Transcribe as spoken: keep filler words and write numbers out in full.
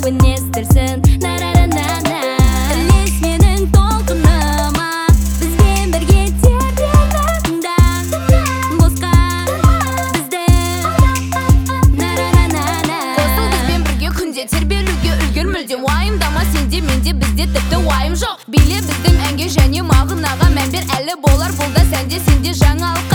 бүгін естірсін. На-на-на-на-на. Ілес менің толқыныма, бізбен бірге тербеліңді. Босқа бізді. На-на-на-на-на. Қосыл бізбен бірге күнде тербелуге үлгер мүлдем. Уайымдама сенде менде бізде тіпті уайым жоқ. Биле біздің әнге және мағынаға мән бер, әлі болар бұл да сәнде сенде жаңалыққа.